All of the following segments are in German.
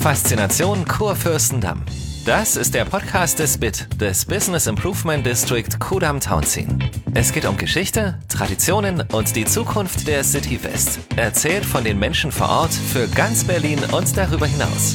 Faszination Kurfürstendamm. Das ist der Podcast des BIT, des Business Improvement District Kudamm-Townsien. Es geht um Geschichte, Traditionen und die Zukunft der City West. Erzählt von den Menschen vor Ort für ganz Berlin und darüber hinaus.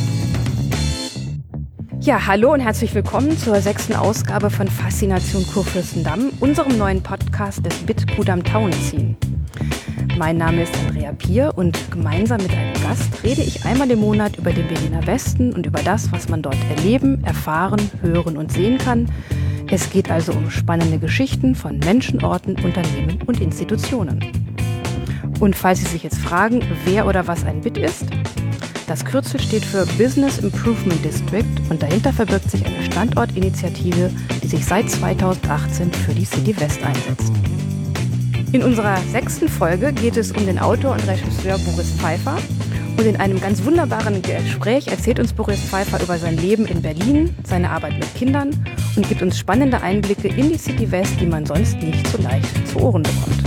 Ja, hallo und herzlich willkommen zur 6. Ausgabe von Faszination Kurfürstendamm, unserem neuen Podcast des BIT Kudamm-Townsien. Mein Name ist Andrea Pier und gemeinsam mit einem Gast rede ich einmal im Monat über den Berliner Westen und über das, was man dort erleben, erfahren, hören und sehen kann. Es geht also um spannende Geschichten von Menschen, Orten, Unternehmen und Institutionen. Und falls Sie sich jetzt fragen, wer oder was ein BIT ist, das Kürzel steht für Business Improvement District und dahinter verbirgt sich eine Standortinitiative, die sich seit 2018 für die City West einsetzt. In unserer 6. Folge geht es um den Autor und Regisseur Boris Pfeiffer. Und in einem ganz wunderbaren Gespräch erzählt uns Boris Pfeiffer über sein Leben in Berlin, seine Arbeit mit Kindern und gibt uns spannende Einblicke in die City West, die man sonst nicht so leicht zu Ohren bekommt.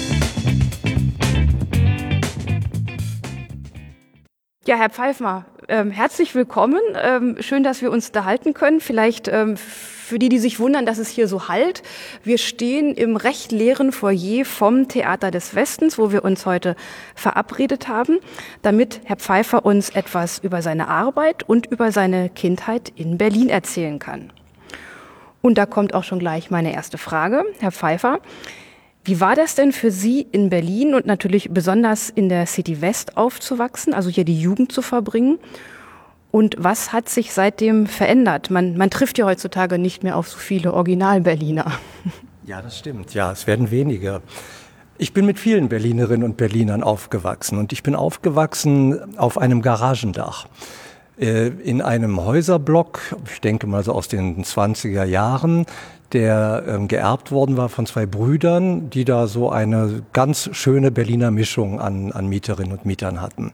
Ja, Herr Pfeiffer, herzlich willkommen. Schön, dass wir uns unterhalten können. Vielleicht für die sich wundern, dass es hier so hallt. Wir stehen im recht leeren Foyer vom Theater des Westens, wo wir uns heute verabredet haben, damit Herr Pfeiffer uns etwas über seine Arbeit und über seine Kindheit in Berlin erzählen kann. Und da kommt auch schon gleich meine erste Frage. Herr Pfeiffer, wie war das denn für Sie in Berlin und natürlich besonders in der City West aufzuwachsen, also hier die Jugend zu verbringen? Und was hat sich seitdem verändert? Man trifft ja heutzutage nicht mehr auf so viele Original-Berliner. Ja, das stimmt. Ja, es werden weniger. Ich bin mit vielen Berlinerinnen und Berlinern aufgewachsen. Und ich bin aufgewachsen auf einem Garagendach. In einem Häuserblock, ich denke mal so aus den 20er Jahren, der geerbt worden war von 2 Brüdern, die da so eine ganz schöne Berliner Mischung an Mieterinnen und Mietern hatten.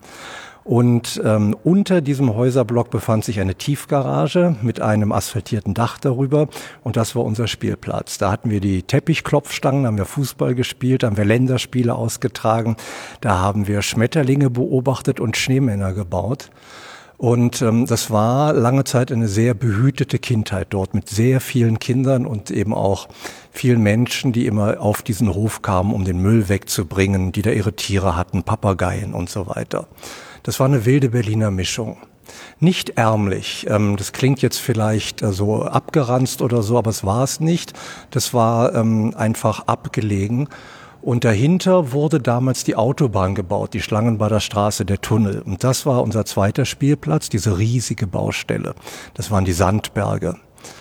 Und unter diesem Häuserblock befand sich eine Tiefgarage mit einem asphaltierten Dach darüber und das war unser Spielplatz. Da hatten wir die Teppichklopfstangen, da haben wir Fußball gespielt, da haben wir Länderspiele ausgetragen, da haben wir Schmetterlinge beobachtet und Schneemänner gebaut. Und das war lange Zeit eine sehr behütete Kindheit dort mit sehr vielen Kindern und eben auch vielen Menschen, die immer auf diesen Hof kamen, um den Müll wegzubringen, die da ihre Tiere hatten, Papageien und so weiter. Das war eine wilde Berliner Mischung. Nicht ärmlich, das klingt jetzt vielleicht so abgeranzt oder so, aber es war es nicht. Das war einfach abgelegen. Und dahinter wurde damals die Autobahn gebaut, die Schlangenbader Straße, der Tunnel. Und das war unser zweiter Spielplatz, diese riesige Baustelle. Das waren die Sandberge.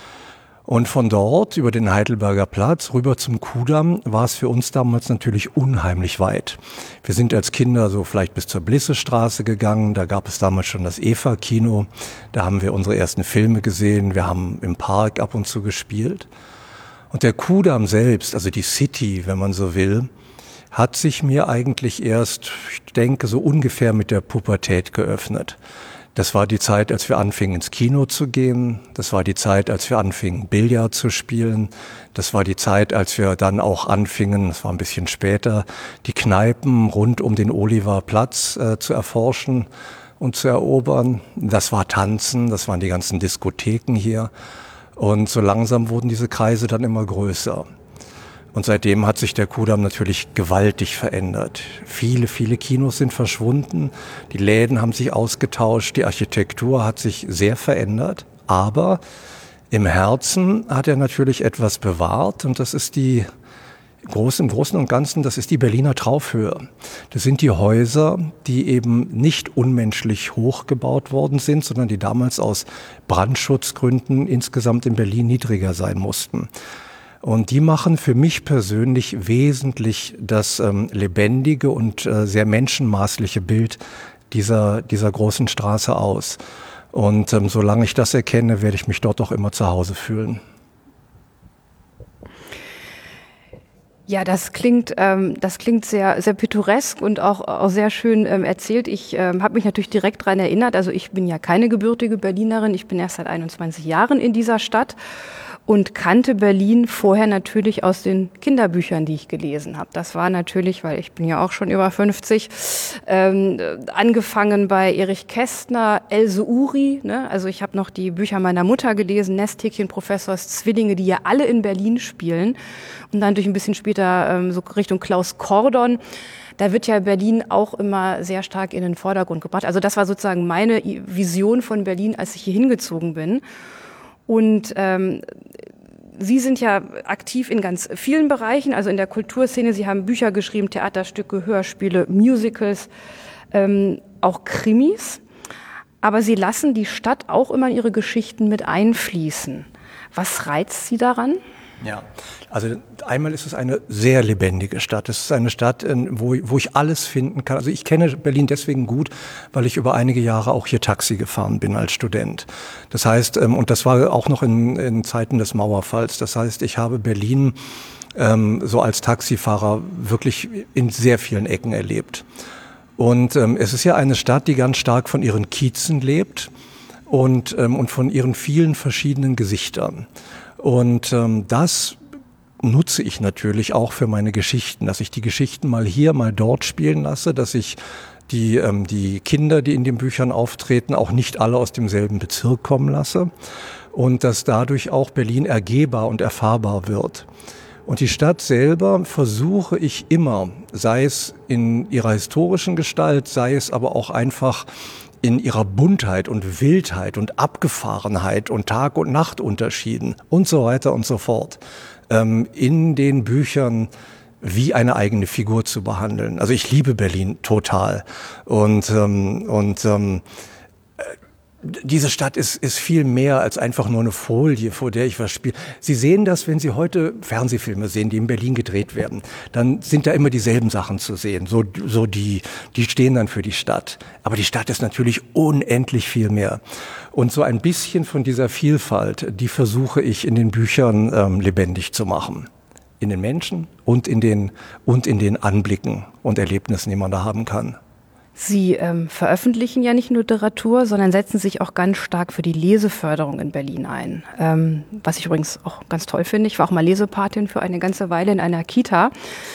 Und von dort über den Heidelberger Platz rüber zum Kudamm war es für uns damals natürlich unheimlich weit. Wir sind als Kinder so vielleicht bis zur Blissestraße gegangen. Da gab es damals schon das Eva-Kino. Da haben wir unsere ersten Filme gesehen. Wir haben im Park ab und zu gespielt. Und der Kudamm selbst, also die City, wenn man so will, hat sich mir eigentlich erst, ich denke, so ungefähr mit der Pubertät geöffnet. Das war die Zeit, als wir anfingen, ins Kino zu gehen. Das war die Zeit, als wir anfingen, Billard zu spielen. Das war die Zeit, als wir dann auch anfingen, das war ein bisschen später, die Kneipen rund um den Oliverplatz zu erforschen und zu erobern. Das war Tanzen, das waren die ganzen Diskotheken hier. Und so langsam wurden diese Kreise dann immer größer. Und seitdem hat sich der Kudamm natürlich gewaltig verändert. Viele, viele Kinos sind verschwunden, die Läden haben sich ausgetauscht, die Architektur hat sich sehr verändert. Aber im Herzen hat er natürlich etwas bewahrt und das ist im Großen und Ganzen, das ist die Berliner Traufhöhe. Das sind die Häuser, die eben nicht unmenschlich hoch gebaut worden sind, sondern die damals aus Brandschutzgründen insgesamt in Berlin niedriger sein mussten. Und die machen für mich persönlich wesentlich das lebendige und sehr menschenmaßliche Bild dieser großen Straße aus. Und solange ich das erkenne, werde ich mich dort auch immer zu Hause fühlen. Ja, das klingt sehr, sehr pittoresk und auch sehr schön erzählt. Ich habe mich natürlich direkt daran erinnert. Also ich bin ja keine gebürtige Berlinerin. Ich bin erst seit 21 Jahren in dieser Stadt. und kannte Berlin vorher natürlich aus den Kinderbüchern, die ich gelesen habe. Das war natürlich, weil ich bin ja auch schon über 50, angefangen bei Erich Kästner, Else Uri, ne? Also ich habe noch die Bücher meiner Mutter gelesen, Nesthäkchen, Professors Zwillinge, die ja alle in Berlin spielen. Und dann durch ein bisschen später so Richtung Klaus Kordon. Da wird ja Berlin auch immer sehr stark in den Vordergrund gebracht. Also das war sozusagen meine Vision von Berlin, als ich hier hingezogen bin. Und Sie sind ja aktiv in ganz vielen Bereichen, also in der Kulturszene. Sie haben Bücher geschrieben, Theaterstücke, Hörspiele, Musicals, auch Krimis. Aber Sie lassen die Stadt auch immer in Ihre Geschichten mit einfließen. Was reizt Sie daran? Ja, also einmal ist es eine sehr lebendige Stadt. Es ist eine Stadt, wo ich alles finden kann. Also ich kenne Berlin deswegen gut, weil ich über einige Jahre auch hier Taxi gefahren bin als Student. Das heißt, und das war auch noch in Zeiten des Mauerfalls. Das heißt, ich habe Berlin so als Taxifahrer wirklich in sehr vielen Ecken erlebt. Und es ist ja eine Stadt, die ganz stark von ihren Kiezen lebt und von ihren vielen verschiedenen Gesichtern. Und das nutze ich natürlich auch für meine Geschichten, dass ich die Geschichten mal hier, mal dort spielen lasse, dass ich die Kinder, die in den Büchern auftreten, auch nicht alle aus demselben Bezirk kommen lasse und dass dadurch auch Berlin ergehbar und erfahrbar wird. Und die Stadt selber versuche ich immer, sei es in ihrer historischen Gestalt, sei es aber auch einfach in ihrer Buntheit und Wildheit und Abgefahrenheit und Tag- und Nachtunterschieden und so weiter und so fort, in den Büchern wie eine eigene Figur zu behandeln. Also ich liebe Berlin total und diese Stadt ist viel mehr als einfach nur eine Folie, vor der ich was spiele. Sie sehen das, wenn Sie heute Fernsehfilme sehen, die in Berlin gedreht werden. Dann sind da immer dieselben Sachen zu sehen. So die stehen dann für die Stadt. Aber die Stadt ist natürlich unendlich viel mehr. Und so ein bisschen von dieser Vielfalt, die versuche ich in den Büchern lebendig zu machen. In den Menschen und in den Anblicken und Erlebnissen, die man da haben kann. Sie veröffentlichen ja nicht nur Literatur, sondern setzen sich auch ganz stark für die Leseförderung in Berlin ein. Was ich übrigens auch ganz toll finde. Ich war auch mal Lesepatin für eine ganze Weile in einer Kita.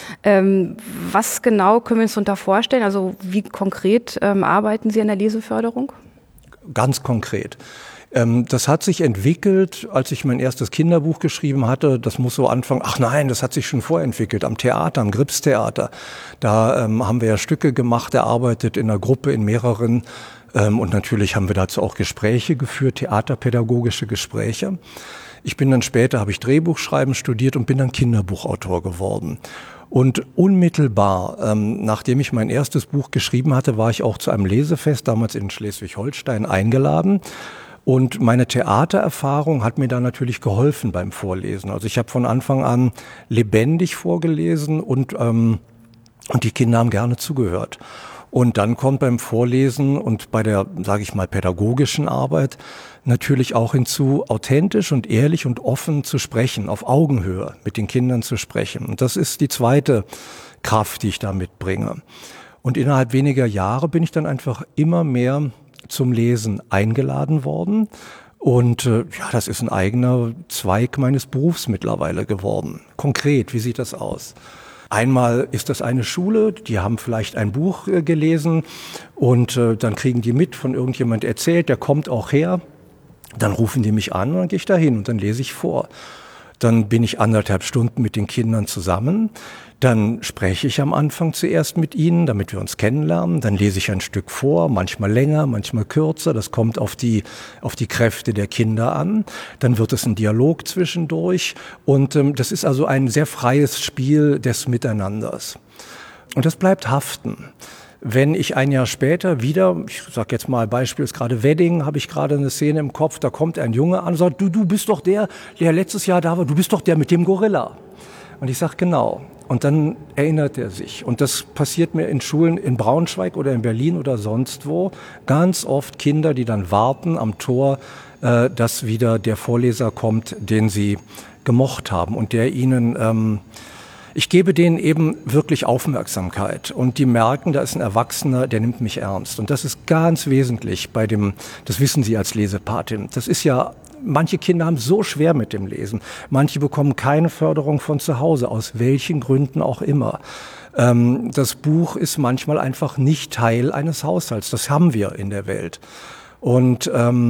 Was genau können wir uns darunter vorstellen? Also wie konkret arbeiten Sie an der Leseförderung? Ganz konkret. Das hat sich entwickelt, als ich mein erstes Kinderbuch geschrieben hatte. Das muss so anfangen. Ach nein, das hat sich schon vorentwickelt. Am Theater, am Gripstheater. Da haben wir ja Stücke gemacht, erarbeitet in einer Gruppe, in mehreren. Und natürlich haben wir dazu auch Gespräche geführt, theaterpädagogische Gespräche. Ich bin dann später, habe ich Drehbuchschreiben studiert und bin dann Kinderbuchautor geworden. Und unmittelbar, nachdem ich mein erstes Buch geschrieben hatte, war ich auch zu einem Lesefest, damals in Schleswig-Holstein, eingeladen. Und meine Theatererfahrung hat mir da natürlich geholfen beim Vorlesen. Also ich habe von Anfang an lebendig vorgelesen und die Kinder haben gerne zugehört. Und dann kommt beim Vorlesen und bei der, sage ich mal, pädagogischen Arbeit natürlich auch hinzu, authentisch und ehrlich und offen zu sprechen, auf Augenhöhe mit den Kindern zu sprechen. Und das ist die zweite Kraft, die ich da mitbringe. Und innerhalb weniger Jahre bin ich dann einfach immer mehr zum Lesen eingeladen worden. Und das ist ein eigener Zweig meines Berufs mittlerweile geworden. Konkret, wie sieht das aus? Einmal ist das eine Schule, die haben vielleicht ein Buch gelesen und dann kriegen die mit, von irgendjemand erzählt, der kommt auch her. Dann rufen die mich an und dann gehe ich da hin und dann lese ich vor. Dann bin ich 1,5 Stunden mit den Kindern zusammen. Dann spreche ich am Anfang zuerst mit ihnen, damit wir uns kennenlernen. Dann lese ich ein Stück vor, manchmal länger, manchmal kürzer. Das kommt auf die Kräfte der Kinder an. Dann wird es ein Dialog zwischendurch. Und das ist also ein sehr freies Spiel des Miteinanders. Und das bleibt haften. Wenn ich ein Jahr später wieder, ich sag jetzt mal Beispiel, ist gerade Wedding, habe ich gerade eine Szene im Kopf, da kommt ein Junge an und sagt, du bist doch der letztes Jahr da war, du bist doch der mit dem Gorilla. Und ich sage, genau. Und dann erinnert er sich. Und das passiert mir in Schulen in Braunschweig oder in Berlin oder sonst wo. Ganz oft Kinder, die dann warten am Tor, dass wieder der Vorleser kommt, den sie gemocht haben und der ihnen... Ich gebe denen eben wirklich Aufmerksamkeit und die merken, da ist ein Erwachsener, der nimmt mich ernst. Und das ist ganz wesentlich das wissen Sie als Lesepatin. Das ist ja manche Kinder haben es so schwer mit dem Lesen. Manche bekommen keine Förderung von zu Hause, aus welchen Gründen auch immer. Das Buch ist manchmal einfach nicht Teil eines Haushalts. Das haben wir in der Welt. Und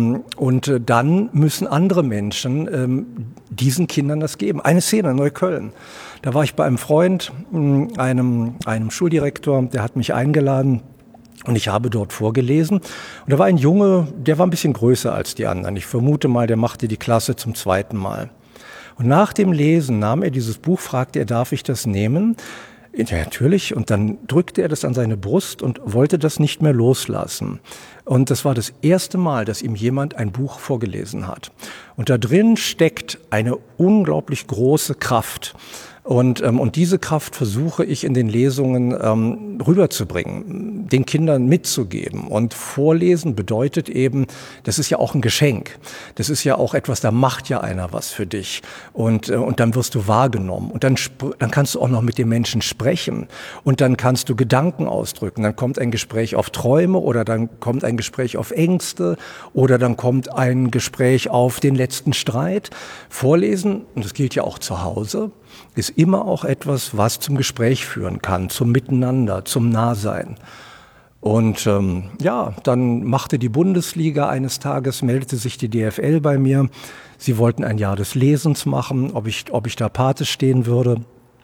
dann müssen andere Menschen diesen Kindern das geben. Eine Szene in Neukölln. Da war ich bei einem Freund, einem Schuldirektor, der hat mich eingeladen und ich habe dort vorgelesen. Und da war ein Junge, der war ein bisschen größer als die anderen. Ich vermute mal, der machte die Klasse zum 2. Mal. Und nach dem Lesen nahm er dieses Buch, fragte er, darf ich das nehmen? Ja, natürlich. Und dann drückte er das an seine Brust und wollte das nicht mehr loslassen. Und das war das erste Mal, dass ihm jemand ein Buch vorgelesen hat. Und da drin steckt eine unglaublich große Kraft. Und diese Kraft versuche ich in den Lesungen rüberzubringen, den Kindern mitzugeben. Und Vorlesen bedeutet eben, das ist ja auch ein Geschenk. Das ist ja auch etwas, da macht ja einer was für dich. Und dann wirst du wahrgenommen. Und dann kannst du auch noch mit den Menschen sprechen. Und dann kannst du Gedanken ausdrücken. Dann kommt ein Gespräch auf Träume oder dann kommt ein Gespräch auf Ängste oder dann kommt ein Gespräch auf den letzten Streit. Vorlesen, und das gilt ja auch zu Hause, ist immer auch etwas, was zum Gespräch führen kann, zum Miteinander, zum Nahsein. Und dann machte die Bundesliga eines Tages, meldete sich die DFL bei mir. Sie wollten ein Jahr des Lesens machen, ob ich da Pate stehen würde.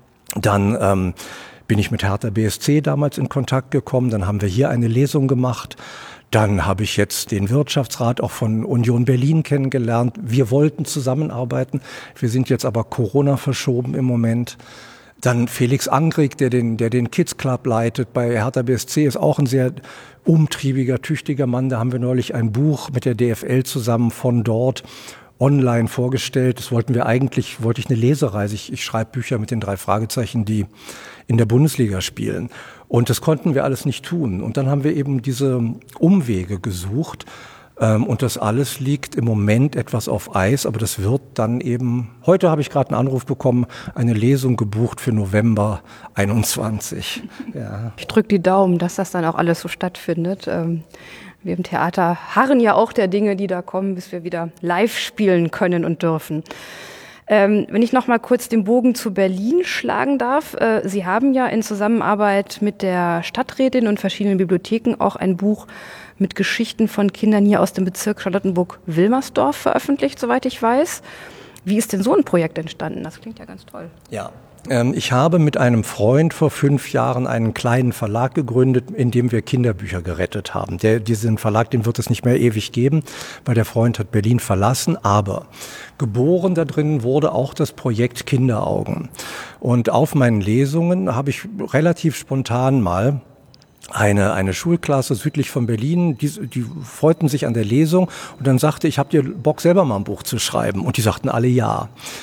Dann bin ich mit Hertha BSC damals in Kontakt gekommen. Dann haben wir hier eine Lesung gemacht. Dann habe ich jetzt den Wirtschaftsrat auch von Union Berlin kennengelernt. Wir wollten zusammenarbeiten. Wir sind jetzt aber Corona verschoben im Moment. Dann Felix Angrig, der den Kids Club leitet bei Hertha BSC, ist auch ein sehr umtriebiger, tüchtiger Mann. Da haben wir neulich ein Buch mit der DFL zusammen von dort online vorgestellt. Das wollte ich eine Lesereise. Ich schreibe Bücher mit den 3 Fragezeichen, die in der Bundesliga spielen. Und das konnten wir alles nicht tun. Und dann haben wir eben diese Umwege gesucht. Und das alles liegt im Moment etwas auf Eis, aber das wird dann eben, heute habe ich gerade einen Anruf bekommen, eine Lesung gebucht für November 21. Ja. Ich drücke die Daumen, dass das dann auch alles so stattfindet. Wir im Theater harren ja auch der Dinge, die da kommen, bis wir wieder live spielen können und dürfen. Wenn ich noch mal kurz den Bogen zu Berlin schlagen darf. Sie haben ja in Zusammenarbeit mit der Stadträtin und verschiedenen Bibliotheken auch ein Buch mit Geschichten von Kindern hier aus dem Bezirk Charlottenburg-Wilmersdorf veröffentlicht, soweit ich weiß. Wie ist denn so ein Projekt entstanden? Das klingt ja ganz toll. Ja. Ich habe mit einem Freund vor 5 Jahren einen kleinen Verlag gegründet, in dem wir Kinderbücher gerettet haben. Diesen Verlag, den wird es nicht mehr ewig geben, weil der Freund hat Berlin verlassen. Aber geboren da drin wurde auch das Projekt Kinderaugen. Und auf meinen Lesungen habe ich relativ spontan mal eine Schulklasse südlich von Berlin, die freuten sich an der Lesung und dann sagte ich, habt ihr Bock selber mal ein Buch zu schreiben? Und die sagten alle ja.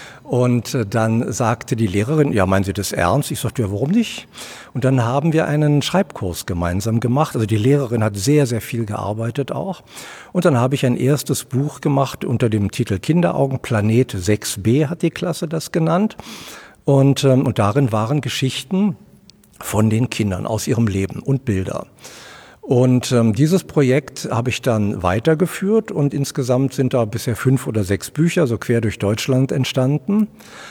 Und dann sagte die Lehrerin, ja, meinen Sie das ernst? Ich sagte, ja, warum nicht? Und dann haben wir einen Schreibkurs gemeinsam gemacht. Also die Lehrerin hat sehr, sehr viel gearbeitet auch. Und dann habe ich ein erstes Buch gemacht unter dem Titel Kinderaugen. Planet 6b hat die Klasse das genannt. Und darin waren Geschichten von den Kindern aus ihrem Leben und Bilder. Und dieses Projekt habe ich dann weitergeführt und insgesamt sind da bisher 5 oder 6 Bücher so quer durch Deutschland entstanden.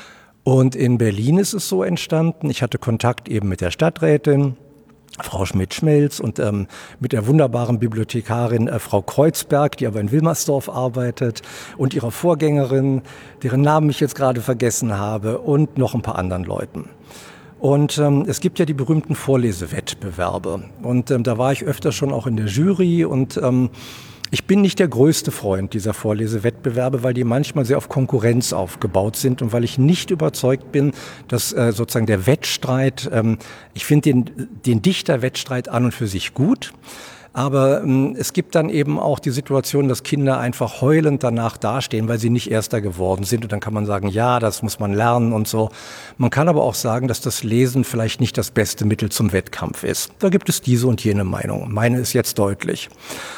Und in Berlin ist es so entstanden, ich hatte Kontakt eben mit der Stadträtin, Frau Schmidt-Schmelz und mit der wunderbaren Bibliothekarin Frau Kreuzberg, die aber in Wilmersdorf arbeitet und ihrer Vorgängerin, deren Namen ich jetzt gerade vergessen habe und noch ein paar anderen Leuten. Und es gibt ja die berühmten Vorlesewettbewerbe und da war ich öfter schon auch in der Jury und ich bin nicht der größte Freund dieser Vorlesewettbewerbe, weil die manchmal sehr auf Konkurrenz aufgebaut sind und weil ich nicht überzeugt bin, dass sozusagen der Wettstreit, ich finde den Dichterwettstreit an und für sich gut. Aber es gibt dann eben auch die Situation, dass Kinder einfach heulend danach dastehen, weil sie nicht Erster geworden sind. Und dann kann man sagen, ja, das muss man lernen und so. Man kann aber auch sagen, dass das Lesen vielleicht nicht das beste Mittel zum Wettkampf ist. Da gibt es diese und jene Meinung. Meine ist jetzt deutlich.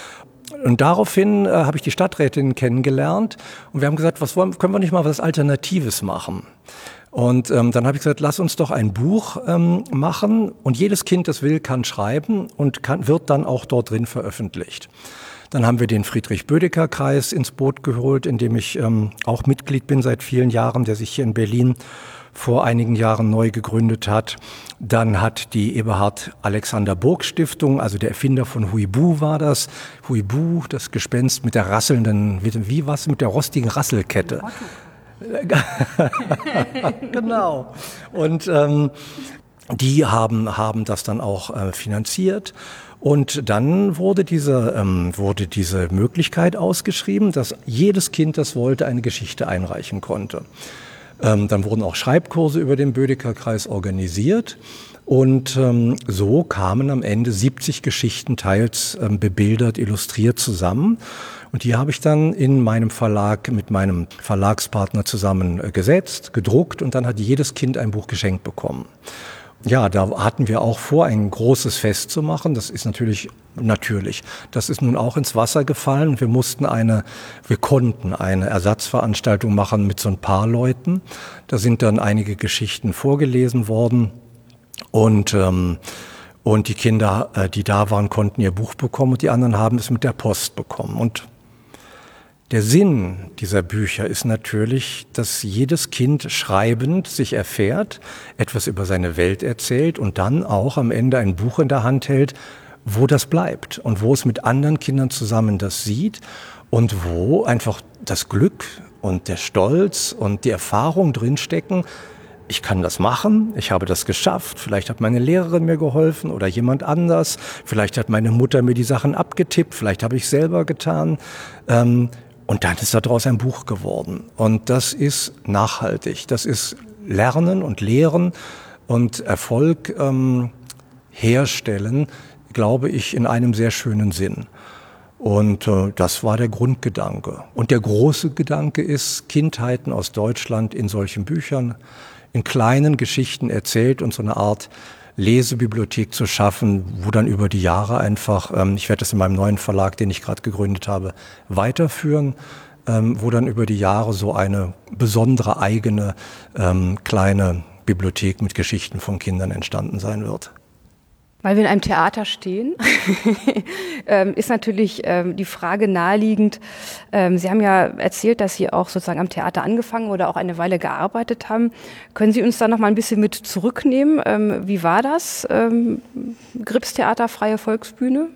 Und daraufhin habe ich die Stadträtin kennengelernt und wir haben gesagt, können wir nicht mal was Alternatives machen? Und dann habe ich gesagt, lass uns doch ein Buch machen und jedes Kind, das will, kann schreiben und wird dann auch dort drin veröffentlicht. Dann haben wir den Friedrich-Bödecker-Kreis ins Boot geholt, in dem ich auch Mitglied bin seit vielen Jahren, der sich hier in Berlin vor einigen Jahren neu gegründet hat. Dann hat die Eberhard-Alexander-Burg-Stiftung, also der Erfinder von Huibu war das. Huibu, das Gespenst mit der rasselnden, wie was mit der rostigen Rasselkette. Genau. Und die haben das dann auch finanziert. Und dann wurde diese Möglichkeit ausgeschrieben, dass jedes Kind, das wollte, eine Geschichte einreichen konnte. Dann wurden auch Schreibkurse über den Bödecker-Kreis organisiert. Und so kamen am Ende 70 Geschichten, teils bebildert, illustriert zusammen. Und die habe ich dann in meinem Verlag mit meinem Verlagspartner zusammen gesetzt, gedruckt und dann hat jedes Kind ein Buch geschenkt bekommen. Ja, da hatten wir auch vor, ein großes Fest zu machen. Das ist natürlich. Das ist nun auch ins Wasser gefallen. Wir konnten eine Ersatzveranstaltung machen mit so ein paar Leuten. Da sind dann einige Geschichten vorgelesen worden und die Kinder, die da waren, konnten ihr Buch bekommen und die anderen haben es mit der Post bekommen. Und der Sinn dieser Bücher ist natürlich, dass jedes Kind schreibend sich erfährt, etwas über seine Welt erzählt und dann auch am Ende ein Buch in der Hand hält, wo das bleibt und wo es mit anderen Kindern zusammen das sieht und wo einfach das Glück und der Stolz und die Erfahrung drinstecken. Ich kann das machen, ich habe das geschafft, vielleicht hat meine Lehrerin mir geholfen oder jemand anders, vielleicht hat meine Mutter mir die Sachen abgetippt, vielleicht habe ich selber getan. Und dann ist daraus ein Buch geworden. Und das ist nachhaltig. Das ist Lernen und Lehren und Erfolg herstellen, glaube ich, in einem sehr schönen Sinn. Und das war der Grundgedanke. Und der große Gedanke ist, Kindheiten aus Deutschland in solchen Büchern, in kleinen Geschichten erzählt und so eine Art Lesebibliothek zu schaffen, wo dann über die Jahre einfach, ich werde das in meinem neuen Verlag, den ich gerade gegründet habe, weiterführen, wo dann über die Jahre so eine besondere eigene kleine Bibliothek mit Geschichten von Kindern entstanden sein wird. Weil wir in einem Theater stehen, ist natürlich die Frage naheliegend. Sie haben ja erzählt, dass Sie auch sozusagen am Theater angefangen oder auch eine Weile gearbeitet haben. Können Sie uns da noch mal ein bisschen mit zurücknehmen? Wie war das? Gripstheater, Freie Volksbühne?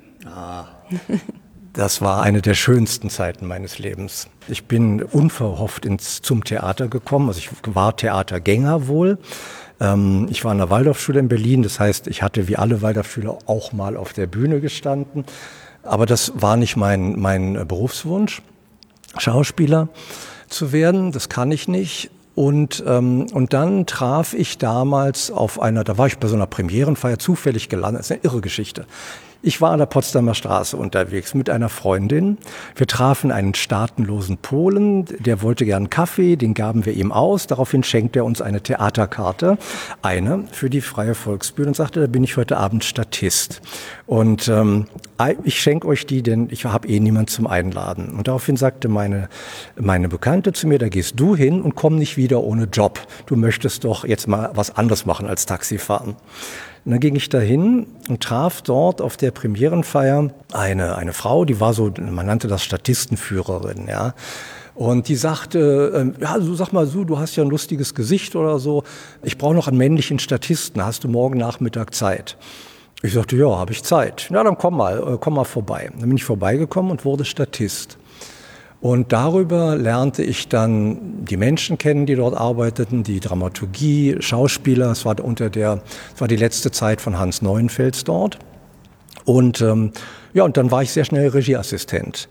Das war eine der schönsten Zeiten meines Lebens. Ich bin unverhofft zum Theater gekommen. Also ich war Theatergänger wohl. Ich war an der Waldorfschule in Berlin, das heißt, ich hatte wie alle Waldorfschüler auch mal auf der Bühne gestanden. Aber das war nicht mein Berufswunsch, Schauspieler zu werden, das kann ich nicht. Und dann traf ich damals da war ich bei so einer Premierenfeier zufällig gelandet, das ist eine irre Geschichte. Ich war an der Potsdamer Straße unterwegs mit einer Freundin. Wir trafen einen staatenlosen Polen, der wollte gern Kaffee, den gaben wir ihm aus. Daraufhin schenkte er uns eine Theaterkarte, eine für die Freie Volksbühne und sagte, da bin ich heute Abend Statist. Und ich schenke euch die, denn ich habe niemand zum Einladen. Und daraufhin sagte meine Bekannte zu mir, da gehst du hin und komm nicht wieder ohne Job. Du möchtest doch jetzt mal was anderes machen als Taxifahren. Und dann ging ich dahin und traf dort auf der Premierenfeier eine Frau, die war so, man nannte das Statistenführerin, ja. Und die sagte, sag mal so, du hast ja ein lustiges Gesicht oder so, ich brauche noch einen männlichen Statisten, hast du morgen Nachmittag Zeit? Ich sagte, ja, habe ich Zeit. Ja, dann komm mal vorbei. Dann bin ich vorbeigekommen und wurde Statist. Und darüber lernte ich dann die Menschen kennen, die dort arbeiteten, die Dramaturgie, Schauspieler. Es war die letzte Zeit von Hans Neuenfels dort. Und und dann war ich sehr schnell Regieassistent.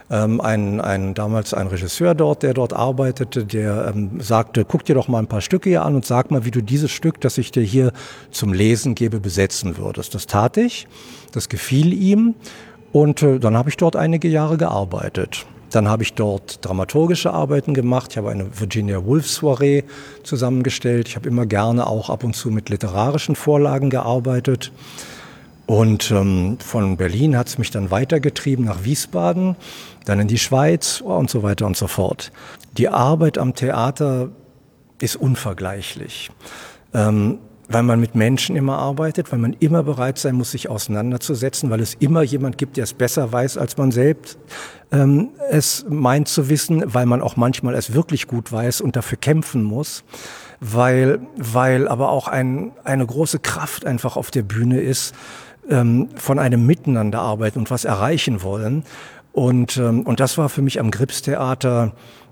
Damals ein Regisseur dort, der dort arbeitete, der sagte, guck dir doch mal ein paar Stücke hier an und sag mal, wie du dieses Stück, das ich dir hier zum Lesen gebe, besetzen würdest. Das tat ich, das gefiel ihm und dann habe ich dort einige Jahre gearbeitet. Dann habe ich dort dramaturgische Arbeiten gemacht. Ich habe eine Virginia Woolf Soiree zusammengestellt. Ich habe immer gerne auch ab und zu mit literarischen Vorlagen gearbeitet. Und von Berlin hat es mich dann weitergetrieben nach Wiesbaden, dann in die Schweiz und so weiter und so fort. Die Arbeit am Theater ist unvergleichlich. Weil man mit Menschen immer arbeitet, weil man immer bereit sein muss, sich auseinanderzusetzen, weil es immer jemand gibt, der es besser weiß als man selbst es meint zu wissen, weil man auch manchmal es wirklich gut weiß und dafür kämpfen muss, weil aber auch eine große Kraft einfach auf der Bühne ist, von einem Miteinander arbeiten und was erreichen wollen. Und das war für mich am Gripstheater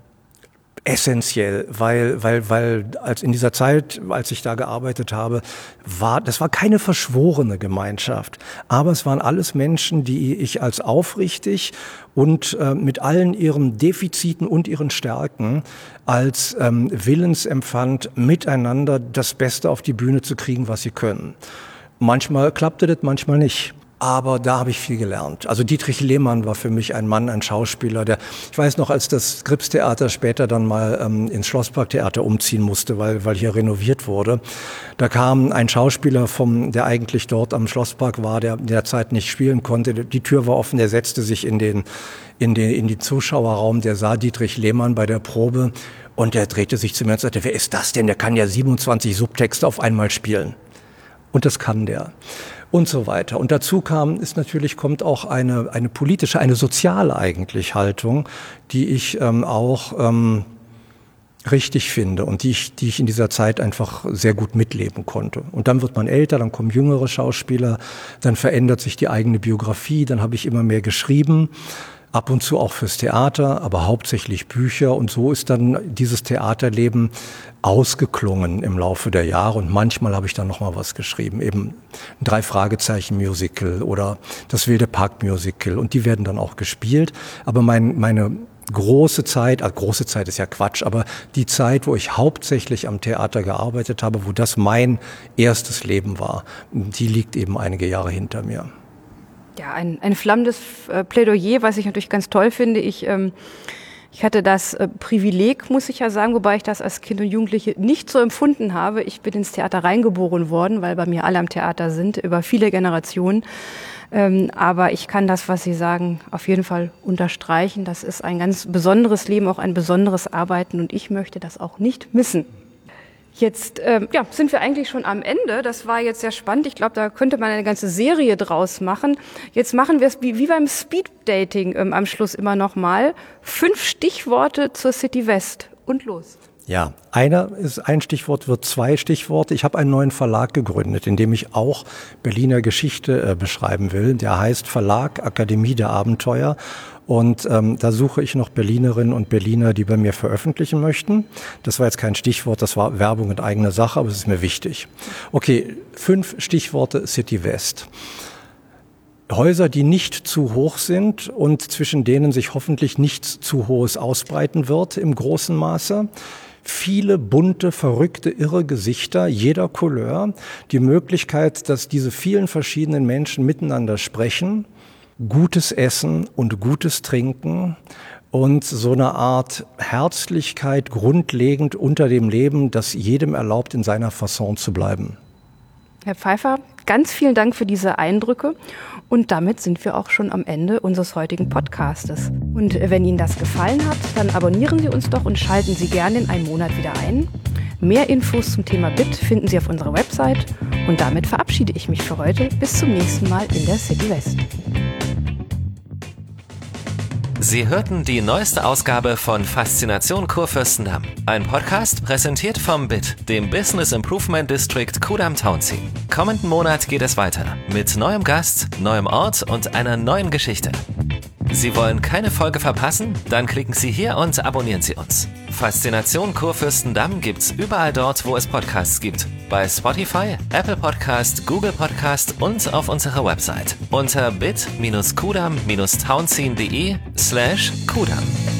essentiell, weil als in dieser Zeit, als ich da gearbeitet habe, das war keine verschworene Gemeinschaft, aber es waren alles Menschen, die ich als aufrichtig und mit allen ihren Defiziten und ihren Stärken als Willens empfand, miteinander das Beste auf die Bühne zu kriegen, was sie können. Manchmal klappte das, manchmal nicht. Aber da habe ich viel gelernt. Also Dietrich Lehmann war für mich ein Mann, ein Schauspieler, ich weiß noch, als das Gripstheater später dann mal ins Schlossparktheater umziehen musste, weil hier renoviert wurde. Da kam ein Schauspieler der eigentlich dort am Schlosspark war, der in der Zeit nicht spielen konnte. Die Tür war offen, der setzte sich in den Zuschauerraum, der sah Dietrich Lehmann bei der Probe und der drehte sich zu mir und sagte, wer ist das denn? Der kann ja 27 Subtexte auf einmal spielen. Und das kann der. Und so weiter. Und dazu kommt auch eine politische, eine soziale eigentlich Haltung, die ich auch richtig finde und die ich in dieser Zeit einfach sehr gut mitleben konnte. Und dann wird man älter, dann kommen jüngere Schauspieler, dann verändert sich die eigene Biografie, dann habe ich immer mehr geschrieben. Ab und zu auch fürs Theater, aber hauptsächlich Bücher. Und so ist dann dieses Theaterleben ausgeklungen im Laufe der Jahre. Und manchmal habe ich dann noch mal was geschrieben, eben ein 3-Fragezeichen-Musical oder das Wilde Park-Musical. Und die werden dann auch gespielt. Aber meine große Zeit ist ja Quatsch, aber die Zeit, wo ich hauptsächlich am Theater gearbeitet habe, wo das mein erstes Leben war, die liegt eben einige Jahre hinter mir. Ja, ein flammendes Plädoyer, was ich natürlich ganz toll finde. Ich hatte das Privileg, muss ich ja sagen, wobei ich das als Kind und Jugendliche nicht so empfunden habe. Ich bin ins Theater reingeboren worden, weil bei mir alle am Theater sind, über viele Generationen. Aber ich kann das, was Sie sagen, auf jeden Fall unterstreichen. Das ist ein ganz besonderes Leben, auch ein besonderes Arbeiten und ich möchte das auch nicht missen. Jetzt sind wir eigentlich schon am Ende. Das war jetzt sehr spannend. Ich glaube, da könnte man eine ganze Serie draus machen. Jetzt machen wir es wie beim Speeddating am Schluss immer noch mal. 5 Stichworte zur City West und los. Ja, ein Stichwort wird 2 Stichworte. Ich habe einen neuen Verlag gegründet, in dem ich auch Berliner Geschichte beschreiben will. Der heißt Verlag Akademie der Abenteuer. Und da suche ich noch Berlinerinnen und Berliner, die bei mir veröffentlichen möchten. Das war jetzt kein Stichwort, das war Werbung in eigener Sache, aber es ist mir wichtig. Okay, 5 Stichworte City West. Häuser, die nicht zu hoch sind und zwischen denen sich hoffentlich nichts zu Hohes ausbreiten wird im großen Maße. Viele bunte, verrückte, irre Gesichter jeder Couleur. Die Möglichkeit, dass diese vielen verschiedenen Menschen miteinander sprechen. Gutes Essen und gutes Trinken und so eine Art Herzlichkeit grundlegend unter dem Leben, das jedem erlaubt, in seiner Fasson zu bleiben. Herr Pfeiffer, ganz vielen Dank für diese Eindrücke und damit sind wir auch schon am Ende unseres heutigen Podcastes. Und wenn Ihnen das gefallen hat, dann abonnieren Sie uns doch und schalten Sie gerne in einem Monat wieder ein. Mehr Infos zum Thema BIT finden Sie auf unserer Website und damit verabschiede ich mich für heute. Bis zum nächsten Mal in der City West. Sie hörten die neueste Ausgabe von Faszination Kurfürstendamm. Ein Podcast präsentiert vom BIT, dem Business Improvement District Kudamm-Townsien. Kommenden Monat geht es weiter mit neuem Gast, neuem Ort und einer neuen Geschichte. Sie wollen keine Folge verpassen? Dann klicken Sie hier und abonnieren Sie uns. Faszination Kurfürstendamm gibt's überall dort, wo es Podcasts gibt. Bei Spotify, Apple Podcast, Google Podcast und auf unserer Website unter bit-kudamm-townsien.de/Kudamm.